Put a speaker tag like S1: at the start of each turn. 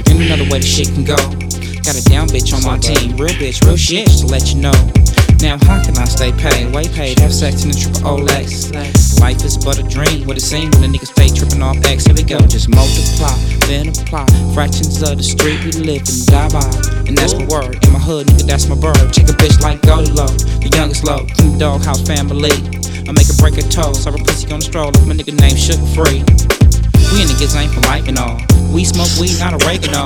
S1: And another way the shit can go. Got a down bitch on my team, real bitch, real shit, just to let you know. Now how can I stay paid? Way paid, have sex in the triple Olex. Life is but a dream, what it seems when a nigga stay tripping off X. Here we go, just multiply, then apply. Fractions of the street we live and die by. And that's my word, in my hood, nigga, that's my bird. Check a bitch like Golo, the youngest low, from the Doghouse family. I make a break a toe, serve a pussy on the stroll, like my nigga named Sugar Free. We niggas ain't for life and all. We smoke weed, not oregano.